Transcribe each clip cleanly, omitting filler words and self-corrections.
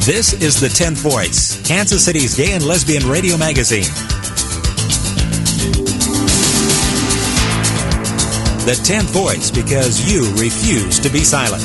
This is The 10th Voice, Kansas City's gay and lesbian radio magazine. The 10th Voice, because you refuse to be silent.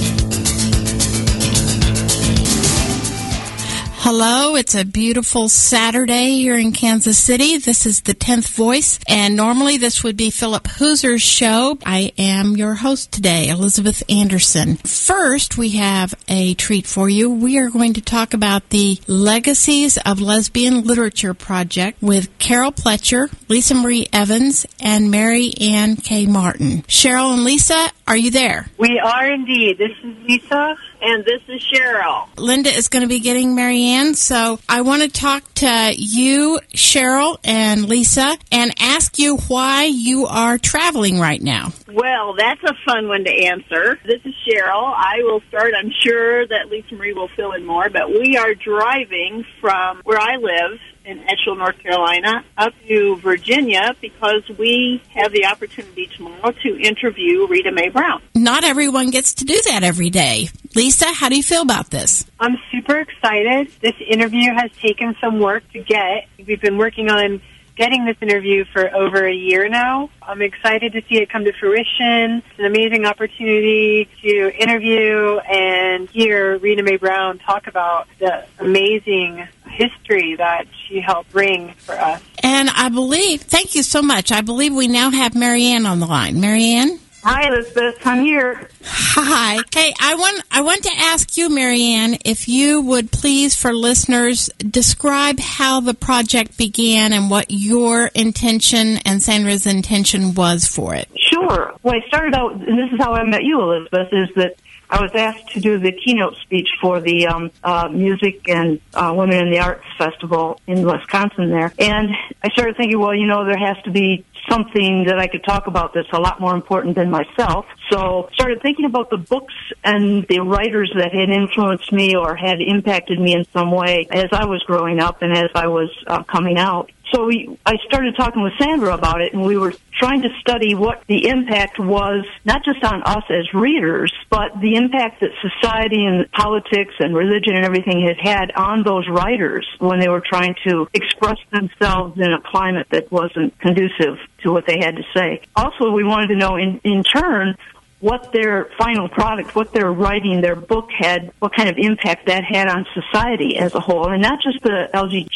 Hello, it's a beautiful Saturday here in Kansas City. This is the 10th Voice, and normally this would be Philip Hooser's show. I am your host today, Elizabeth Anderson. First, we have a treat for you. We are going to talk about the Legacies of Lesbian Literature project with Carol Pletcher, Lisa Marie Evans, and Mary Ann K. Martin. Cheryl and Lisa, are you there? We are indeed. This is Lisa. And this is Cheryl. Linda is going to be getting Mary Ann, so I want to talk to you, Cheryl and Lisa, and ask you why you are traveling right now. Well, that's a fun one to answer. This is Cheryl. I will start. I'm sure that Lisa Marie will fill in more, but we are driving from where I live in Edgehill, North Carolina, up to Virginia because we have the opportunity tomorrow to interview Rita Mae Brown. Not everyone gets to do that every day. Lisa, how do you feel about this? I'm super excited. This interview has taken some work to get. We've been working on getting this interview for over a year now. I'm excited to see it come to fruition. It's an amazing opportunity to interview and hear Rita Mae Brown talk about the amazing history that she helped bring for us. And I believe, thank you so much. I believe we now have Mary Ann on the line. Mary Ann? Hi, Elizabeth. I'm here. Hi. Hey, I want to ask you, Mary Ann, if you would please, for listeners, describe how the project began and what your intention and Sandra's intention was for it. Sure. Well, I started out, and this is how I met you, Elizabeth, is that I was asked to do the keynote speech for the Music and Women in the Arts Festival in Wisconsin there. And I started thinking, well, you know, there has to be something that I could talk about that's a lot more important than myself. So started thinking about the books and the writers that had influenced me or had impacted me in some way as I was growing up and as I was coming out. So I started talking with Sandra about it, and we were trying to study what the impact was, not just on us as readers, but the impact that society and politics and religion and everything had had on those writers when they were trying to express themselves in a climate that wasn't conducive to what they had to say. Also, we wanted to know, in turn, what their final product, what their writing, their book had, what kind of impact that had on society as a whole, and not just the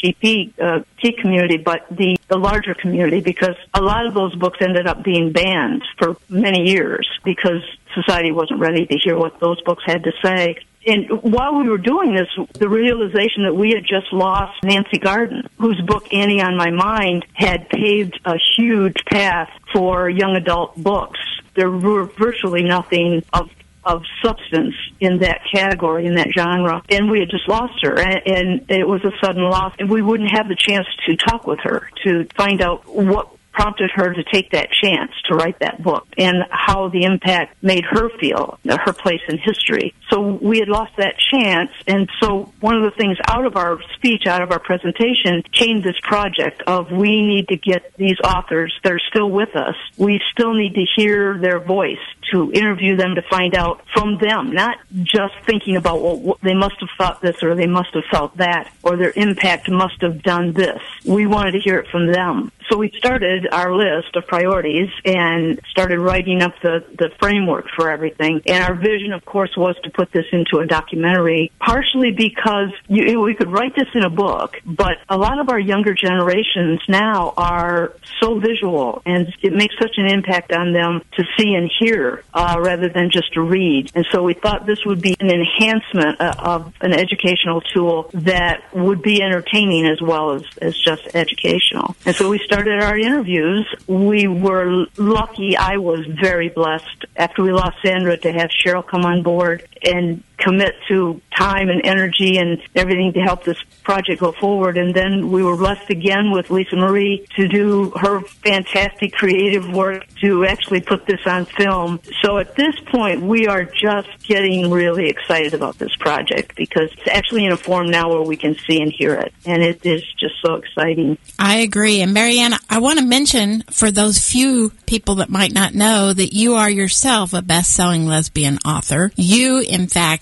LGBT community, but the larger community, because a lot of those books ended up being banned for many years because society wasn't ready to hear what those books had to say. And while we were doing this, the realization that we had just lost Nancy Garden, whose book Annie on My Mind had paved a huge path for young adult books. There were virtually nothing of substance in that category, in that genre, and we had just lost her, and it was a sudden loss, and we wouldn't have the chance to talk with her, to find out what prompted her to take that chance to write that book and how the impact made her feel, her place in history. So we had lost that chance, and so one of the things out of our speech, out of our presentation, came this project of we need to get these authors that are still with us. We still need to hear their voice, to interview them, to find out from them, not just thinking about, well, they must have thought this or they must have felt that or their impact must have done this. We wanted to hear it from them. So we started our list of priorities and started writing up the framework for everything. And our vision, of course, was to put this into a documentary, partially because we could write this in a book, but a lot of our younger generations now are so visual, and it makes such an impact on them to see and hear rather than just to read. And so we thought this would be an enhancement of an educational tool that would be entertaining as well as just educational. And so we started our interviews. We were lucky. I was very blessed after we lost Sandra to have Cheryl come on board and commit to time and energy and everything to help this project go forward. And then we were blessed again with Lisa Marie to do her fantastic creative work to actually put this on film. So at this point, we are just getting really excited about this project because it's actually in a form now where we can see and hear it. And it is just so exciting. I agree. And Mary Ann, I want to mention for those few people that might not know that you are yourself a best-selling lesbian author. You, in fact,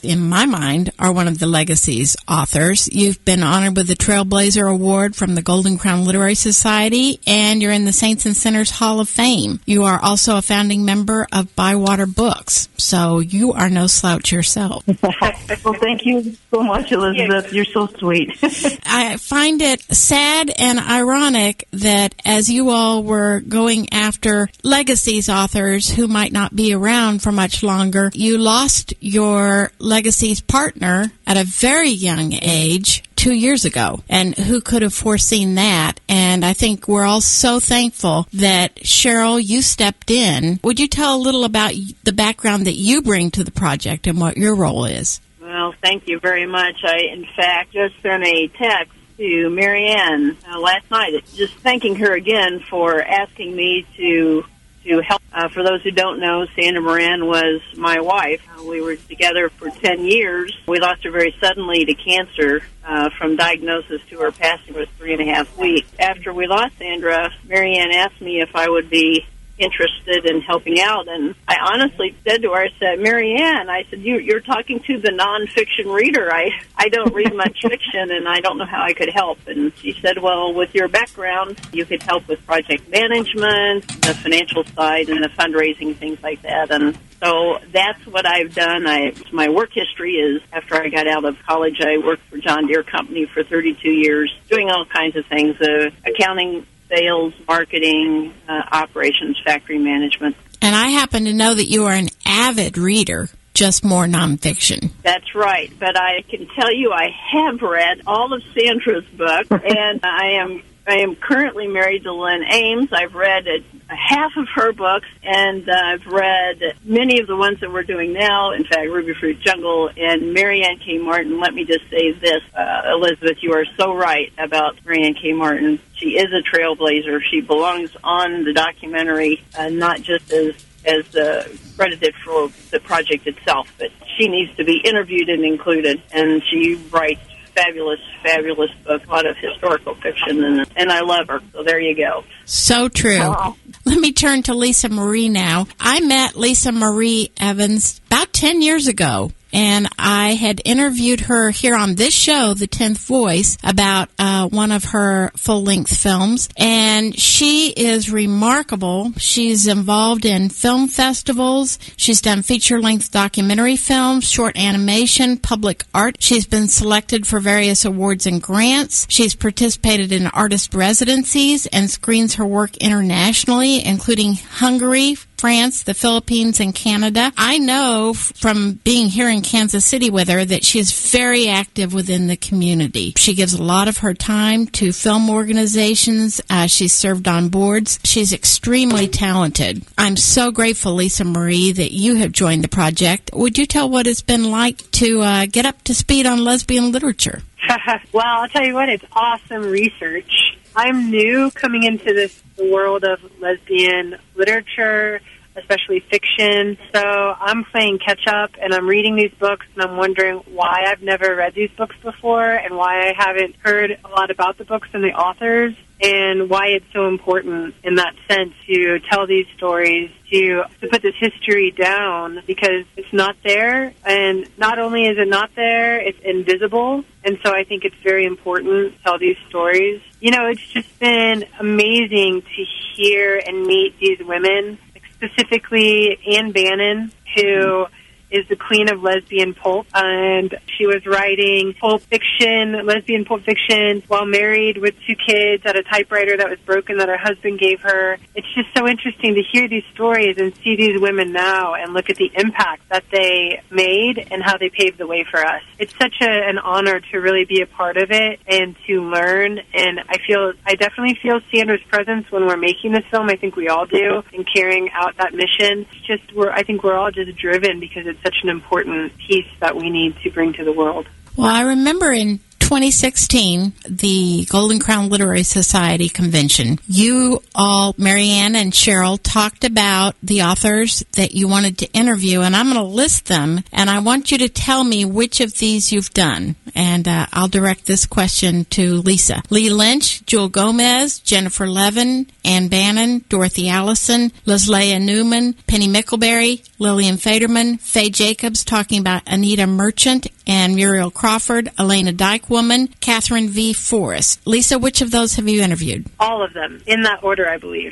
in my mind, are one of the Legacies authors. You've been honored with the Trailblazer Award from the Golden Crown Literary Society, and you're in the Saints and Sinners Hall of Fame. You are also a founding member of Bywater Books, so you are no slouch yourself. Well, thank you so much, Elizabeth. You're so sweet. I find it sad and ironic that as you all were going after Legacies authors who might not be around for much longer, you lost your Legacies partner at a very young age 2 years ago. And who could have foreseen that? And I think we're all so thankful that, Cheryl, you stepped in. Would you tell a little about the background that you bring to the project and what your role is? Well, thank you very much. I, in fact, just sent a text to Marianne last night, just thanking her again for asking me to help. For those who don't know, Sandra Moran was my wife. We were together for 10 years. We lost her very suddenly to cancer. From diagnosis to her passing was 3.5 weeks. After we lost Sandra, Marianne asked me if I would be interested in helping out, and I honestly said to her, I said, Marianne, I said, you're talking to the nonfiction reader. I don't read much fiction, and I don't know how I could help. And she said, well, with your background, you could help with project management, the financial side, and the fundraising, things like that. And so that's what I've done. My work history is, after I got out of college, I worked for John Deere Company for 32 years, doing all kinds of things, accounting, sales, marketing, operations, factory management. And I happen to know that you are an avid reader, just more nonfiction. That's right. But I can tell you I have read all of Sandra's books, and I am currently married to Lynn Ames. I've read half of her books, and I've read many of the ones that we're doing now. In fact, Ruby Fruit Jungle and Marianne K. Martin. Let me just say this, Elizabeth, you are so right about Marianne K. Martin. She is a trailblazer. She belongs on the documentary, not just as credited for the project itself, but she needs to be interviewed and included, and she writes fabulous book, a lot of historical fiction, and I love her. So there you go. So true. Oh. Let me turn to Lisa Marie now. I met Lisa Marie Evans about 10 years ago, and I had interviewed her here on this show, The 10th Voice, about one of her full-length films, and she is remarkable. She's involved in film festivals. She's done feature-length documentary films, short animation, public art. She's been selected for various awards and grants. She's participated in artist residencies and screens her work internationally, including Hungary, France, the Philippines, and Canada. I know from being here in Kansas City with her that she is very active within the community. She gives a lot of her time to film organizations. She's served on boards. She's extremely talented. I'm so grateful, Lisa Marie, that you have joined the project. Would you tell what it's been like to get up to speed on lesbian literature? Well, I'll tell you what, it's awesome research. I'm new coming into this world of lesbian literature, especially fiction. So I'm playing catch up, and I'm reading these books, and I'm wondering why I've never read these books before and why I haven't heard a lot about the books and the authors, and why it's so important in that sense to tell these stories, to put this history down, because it's not there, and not only is it not there, it's invisible, and so I think it's very important to tell these stories. You know, it's just been amazing to hear and meet these women, specifically Anne Bannon, who is the queen of lesbian pulp, and she was writing pulp fiction, lesbian pulp fiction, while married with 2 kids at a typewriter that was broken that her husband gave her. It's just so interesting to hear these stories and see these women now and look at the impact that they made and how they paved the way for us. It's such an honor to really be a part of it and to learn, and I definitely feel Sandra's presence when we're making this film. I think we all do, in carrying out that mission. It's just, I think we're all just driven because it's such an important piece that we need to bring to the world. Well, I remember in 2016, the Golden Crown Literary Society convention, you all, Marianne and Cheryl, talked about the authors that you wanted to interview, and I'm going to list them, and I want you to tell me which of these you've done. And I'll direct this question to Lisa. Lee Lynch, Jewel Gomez, Jennifer Levin, Ann Bannon, Dorothy Allison, Leslie Newman, Penny Mickleberry, Lillian Faderman, Faye Jacobs, talking about Anita Merchant and Muriel Crawford, Elena Dykewoman, Catherine V. Forrest. Lisa, which of those have you interviewed? All of them, in that order, I believe.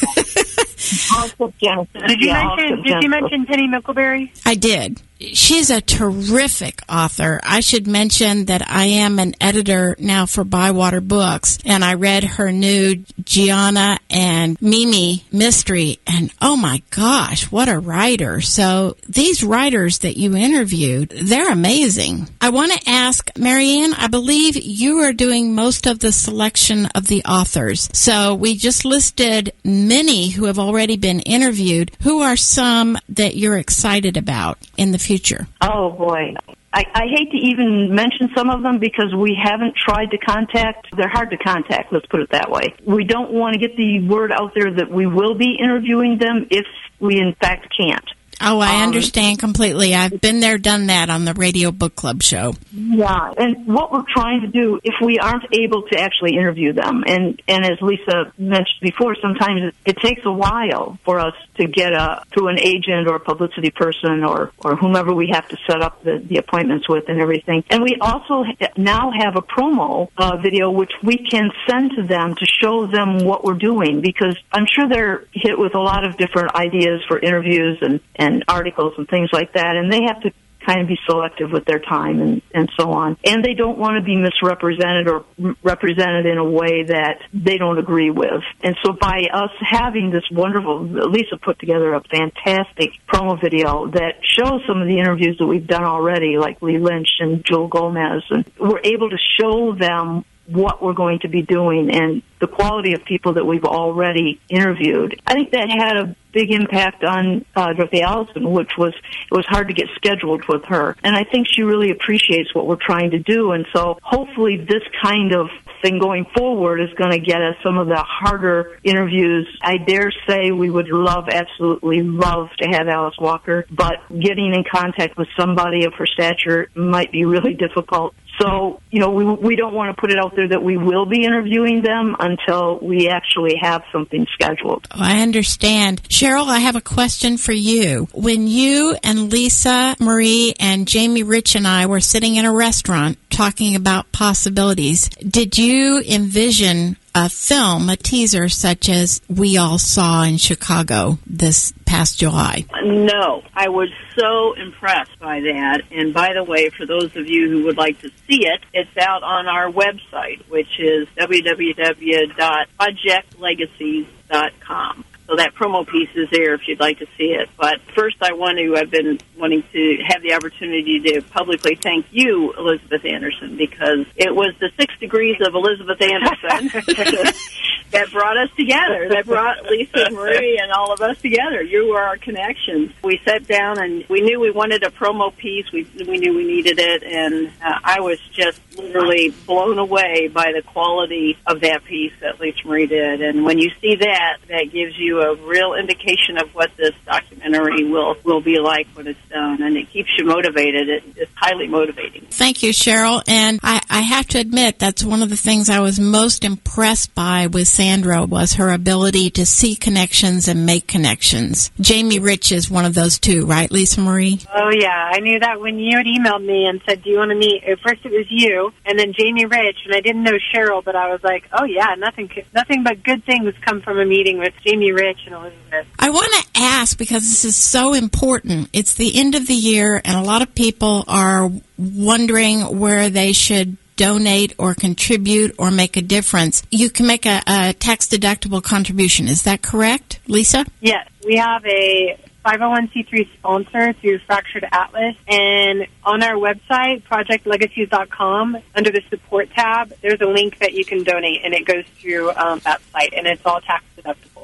Also Jennifer. Did you mention Penny Mickleberry? I did. She's a terrific author. I should mention that I am an editor now for Bywater Books, and I read her new Gianna and Mimi mystery, and oh my gosh, what a writer. So these writers that you interviewed, they're amazing. I want to ask, Marianne, I believe you are doing most of the selection of the authors. So we just listed many who have already been interviewed. Who are some that you're excited about in the future? Oh, boy. I hate to even mention some of them because we haven't tried to contact. They're hard to contact, let's put it that way. We don't want to get the word out there that we will be interviewing them if we, in fact, can't. Oh, I understand completely. I've been there, done that on the Radio Book Club show. Yeah, and what we're trying to do, if we aren't able to actually interview them, and as Lisa mentioned before, sometimes it takes a while for us to get to an agent or a publicity person or whomever we have to set up the appointments with and everything. And we also now have a promo video which we can send to them to show them what we're doing, because I'm sure they're hit with a lot of different ideas for interviews and articles and things like that, and they have to kind of be selective with their time and so on. And they don't want to be misrepresented or represented in a way that they don't agree with. And so by us having this wonderful, Lisa put together a fantastic promo video that shows some of the interviews that we've done already, like Lee Lynch and Jewel Gomez, and we're able to show them what we're going to be doing and the quality of people that we've already interviewed. I think that had a big impact on Dorothy Allison, which was, it was hard to get scheduled with her. And I think she really appreciates what we're trying to do. And so hopefully this kind of thing going forward is going to get us some of the harder interviews. I dare say we would absolutely love to have Alice Walker, but getting in contact with somebody of her stature might be really difficult. So, we don't want to put it out there that we will be interviewing them until we actually have something scheduled. Oh, I understand. Cheryl, I have a question for you. When you and Lisa, Marie, and Jamie Rich and I were sitting in a restaurant talking about possibilities, did you envision a film, a teaser, such as we all saw in Chicago this past July? No, I was so impressed by that. And by the way, for those of you who would like to see it, it's out on our website, which is www.projectlegacies.com. So that promo piece is there if you'd like to see it. But first I've been wanting to have the opportunity to publicly thank you, Elizabeth Anderson, because it was the 6 degrees of Elizabeth Anderson that brought us together, that brought Lisa and Marie and all of us together. You were our connections. We sat down and we knew we wanted a promo piece. We knew we needed it, and I was just literally blown away by the quality of that piece that Lisa Marie did. And when you see that, that gives you a real indication of what this documentary will be like when it's done, and it keeps you motivated. It's highly motivating. Thank you, Cheryl. And I have to admit, that's one of the things I was most impressed by with Sandra was her ability to see connections and make connections. Jamie Rich is one of those too, right, Lisa Marie? Oh, yeah. I knew that when you had emailed me and said, do you want to meet? At first it was you, and then Jamie Rich, and I didn't know Cheryl, but I was like, oh, yeah, nothing but good things come from a meeting with Jamie Rich and Elizabeth. I want to ask, because this is so important, it's the end of the year, and a lot of people are wondering where they should donate or contribute or make a difference. You can make a tax-deductible contribution. Is that correct, Lisa? Yes. We have a 501c3 sponsor through Fractured Atlas, and on our website, projectlegacies.com, under the support tab, there's a link that you can donate, and it goes through that site, and it's all tax-deductible.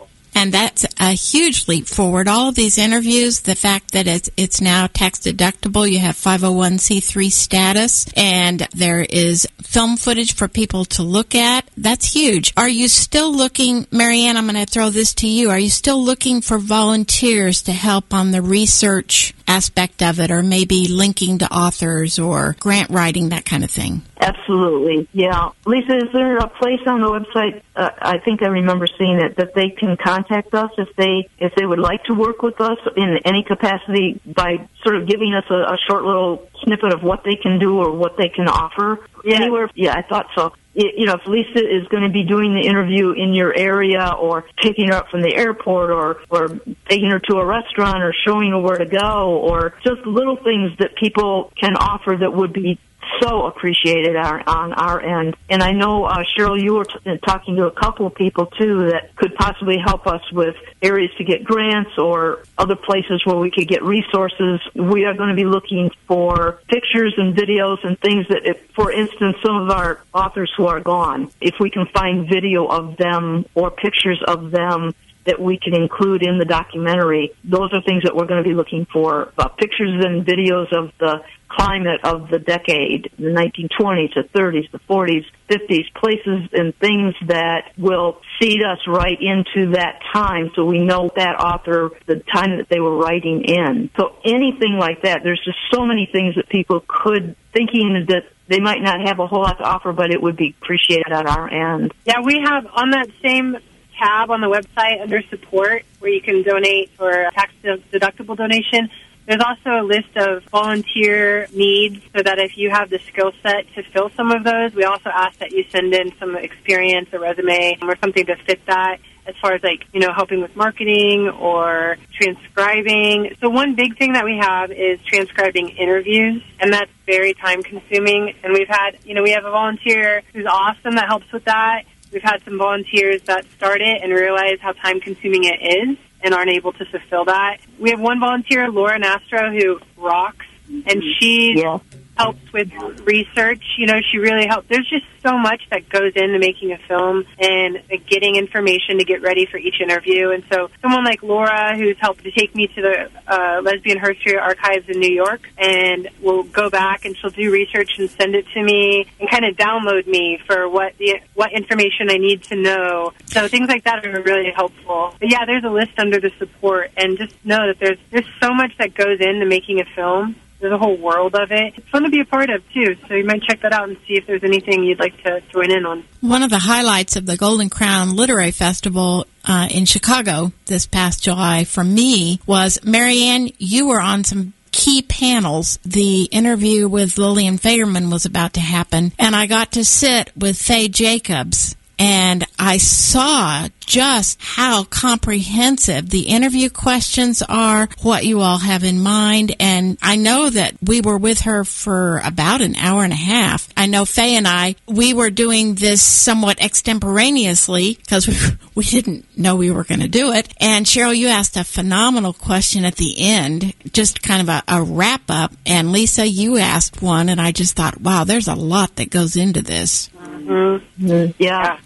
And that's a huge leap forward. All of these interviews, the fact that it's now tax deductible, you have 501c3 status, and there is film footage for people to look at, that's huge. Are you still looking, Marianne, I'm going to throw this to you, are you still looking for volunteers to help on the research aspect of it, or maybe linking to authors or grant writing, that kind of thing? Absolutely, yeah. Lisa, is there a place on the website, I think I remember seeing it, that they can contact us if they would like to work with us in any capacity by sort of giving us a short little snippet of what they can do or what they can offer? Yeah. Anywhere? Yeah, I thought so. If Lisa is going to be doing the interview in your area, or picking her up from the airport, or taking her to a restaurant, or showing her where to go, or just little things that people can offer that would be so appreciated on our end. And I know, Cheryl, you were talking to a couple of people, too, that could possibly help us with areas to get grants or other places where we could get resources. We are going to be looking for pictures and videos and things that, if, for instance, some of our authors who are gone, if we can find video of them or pictures of them that we can include in the documentary, those are things that we're going to be looking for. Pictures and videos of the climate of the decade, the 1920s, the 30s, the 40s, 50s, places and things that will seed us right into that time, so we know that author, the time that they were writing in. So anything like that, there's just so many things that people could, thinking that they might not have a whole lot to offer, but it would be appreciated at our end. Yeah, we have on that same tab on the website under support where you can donate for a tax-deductible donation. There's also a list of volunteer needs so that if you have the skill set to fill some of those, we also ask that you send in some experience, a resume, or something to fit that, as far as helping with marketing or transcribing. So one big thing that we have is transcribing interviews, and that's very time consuming. And we have a volunteer who's awesome that helps with that. We've had some volunteers that start it and realize how time-consuming it is and aren't able to fulfill that. We have one volunteer, Laura Nastro, who rocks, and she helps with research. She really helps. There's just so much that goes into making a film and getting information to get ready for each interview. And so someone like Laura, who's helped to take me to the Lesbian History Archives in New York, and will go back and she'll do research and send it to me and kind of download me for what information I need to know. So things like that are really helpful. But yeah, there's a list under the support, and just know that there's so much that goes into making a film. There's a whole world of it. It's fun to be a part of, too, so you might check that out and see if there's anything you'd like to join in on. One of the highlights of the Golden Crown Literary Festival in Chicago this past July for me was, Marianne, you were on some key panels. The interview with Lillian Fagerman was about to happen, and I got to sit with Faye Jacobs, and I saw just how comprehensive the interview questions are, what you all have in mind. And I know that we were with her for about an hour and a half. I know Faye and I, we were doing this somewhat extemporaneously because we didn't know we were going to do it. And Cheryl, you asked a phenomenal question at the end, just kind of a wrap-up. And Lisa, you asked one, and I just thought, wow, there's a lot that goes into this. Mm-hmm. Yeah.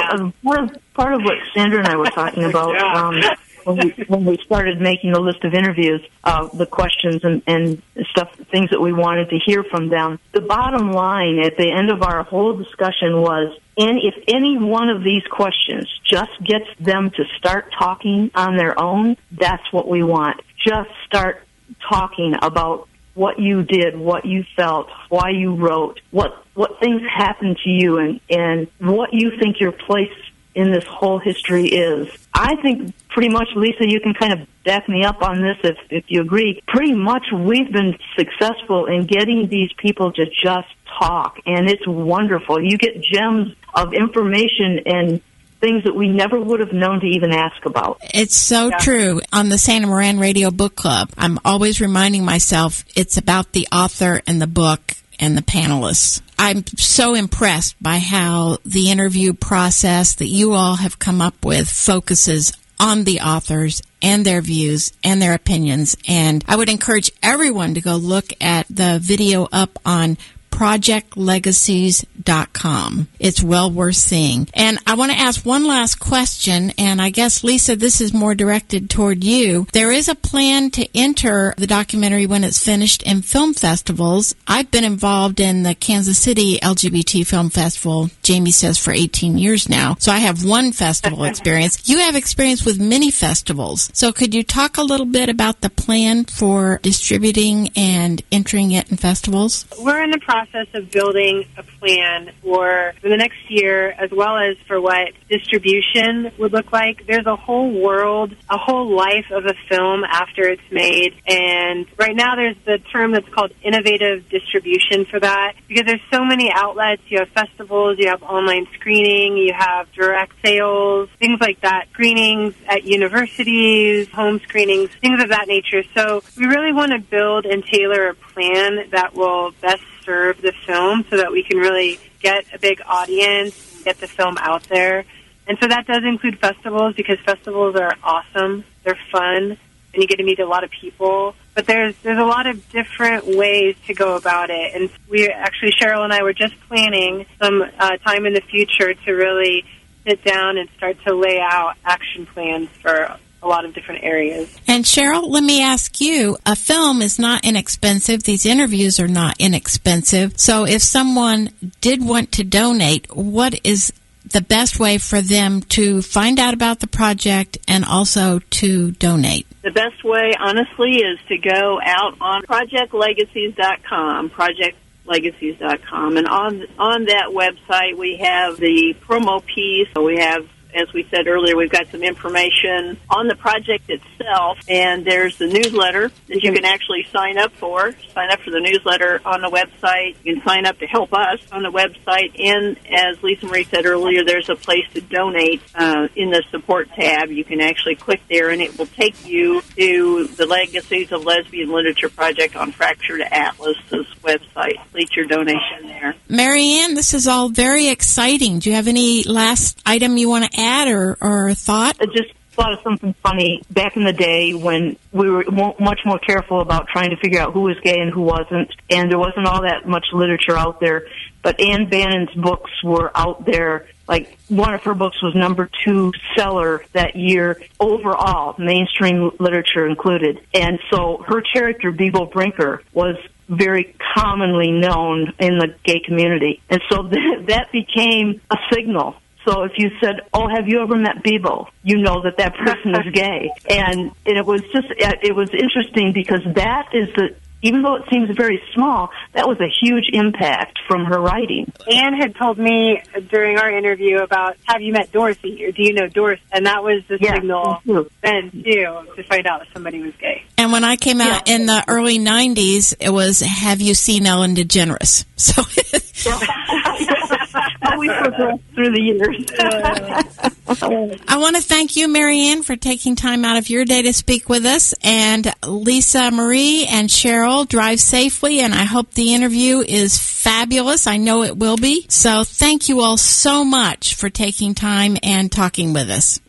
Part of what Sandra and I were talking about when we started making the list of interviews, the questions and stuff, things that we wanted to hear from them, the bottom line at the end of our whole discussion was, and if any one of these questions just gets them to start talking on their own, that's what we want. Just start talking about what you did, what you felt, why you wrote, what things happened to you, and what you think your place in this whole history is. I think pretty much, Lisa, you can kind of back me up on this if you agree. Pretty much we've been successful in getting these people to just talk, and it's wonderful. You get gems of information and things that we never would have known to even ask about. It's so true. On the Santa Moran Radio Book Club, I'm always reminding myself it's about the author and the book and the panelists. I'm so impressed by how the interview process that you all have come up with focuses on the authors and their views and their opinions. And I would encourage everyone to go look at the video up on projectlegacies.com. It's well worth seeing. And I want to ask one last question, and I guess, Lisa, this is more directed toward you. There is a plan to enter the documentary when it's finished in film festivals. I've been involved in the Kansas City LGBT Film Festival, Jamie says, for 18 years now. So I have one festival experience. You have experience with many festivals. So could you talk a little bit about the plan for distributing and entering it in festivals? We're in the process of building a plan for the next year, as well as for what distribution would look like. There's a whole world, a whole life of a film after it's made. And right now there's the term that's called innovative distribution for that, because there's so many outlets. You have festivals, you have online screening, you have direct sales, things like that, screenings at universities, home screenings, things of that nature. So we really want to build and tailor a plan that will best serve the film so that we can really get a big audience, get the film out there. And so that does include festivals, because festivals are awesome. They're fun, and you get to meet a lot of people. But there's a lot of different ways to go about it. And we actually, Cheryl and I were just planning some time in the future to really sit down and start to lay out action plans for a lot of different areas. And Cheryl, let me ask you, a film is not inexpensive. These interviews are not inexpensive. So if someone did want to donate, what is the best way for them to find out about the project and also to donate? The best way, honestly, is to go out on projectlegacies.com, projectlegacies.com. And on that website, we have the promo piece. So we have, as we said earlier, we've got some information on the project itself, and there's the newsletter that you can actually sign up for. Sign up for the newsletter on the website. You can sign up to help us on the website, and as Lisa Marie said earlier, there's a place to donate in the support tab. You can actually click there, and it will take you to the Legacies of Lesbian Literature Project on Fractured Atlas's website. Complete your donation there. Marianne, this is all very exciting. Do you have any last item you want to add or thought? I just thought of something funny. Back in the day when we were much more careful about trying to figure out who was gay and who wasn't, and there wasn't all that much literature out there, but Anne Bannon's books were out there. Like, one of her books was #2 seller that year overall, mainstream literature included. And so her character, Bebo Brinker, was very commonly known in the gay community. And so that became a signal. So if you said, "Oh, have you ever met Bebo?" you know that person is gay. And it was interesting, because that is even though it seems very small, that was a huge impact from her writing. Anne had told me during our interview about, have you met Dorothy, or do you know Dorothy? And that was the signal then, too, to find out if somebody was gay. And when I came out in the early 90s, it was, have you seen Ellen DeGeneres? So we progressed through the years. I want to thank you, Marianne, for taking time out of your day to speak with us. And Lisa Marie and Cheryl, drive safely, and I hope the interview is fabulous. I know it will be. So thank you all so much for taking time and talking with us.